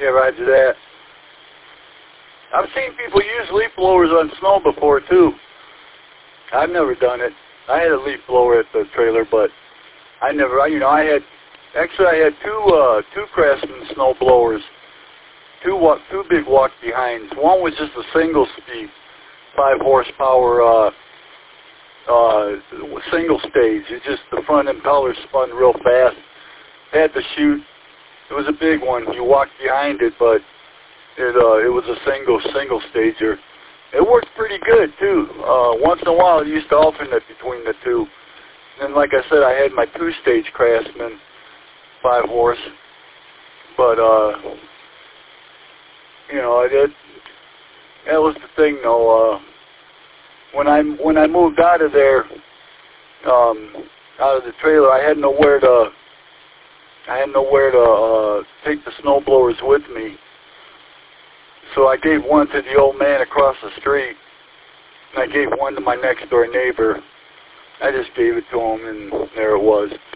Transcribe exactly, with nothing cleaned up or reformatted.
Yeah, roger that. I've seen people use leaf blowers on snow before, too. I've never done it. I had a leaf blower at the trailer, but I never, you know, I had, actually I had two, uh, two Craftsman snow blowers, two walk, two big walk-behinds. One was just a single-speed, five horsepower, uh, uh, single stage. It just, the front impeller spun real fast. Had to shoot. It was a big one. You walked behind it, but it, uh, it was a single, single stager. It worked pretty good, too. Uh, once in a while, I used to alternate between the two. And like I said, I had my two-stage Craftsman, five horse. But, uh, you know, it, that was the thing, though. Uh, when I when I moved out of there, um, out of the trailer, I had nowhere to I had nowhere to uh, take the snow blowers with me. So I gave one to the old man across the street, and I gave one to my next door neighbor. I just gave it to him, and there it was.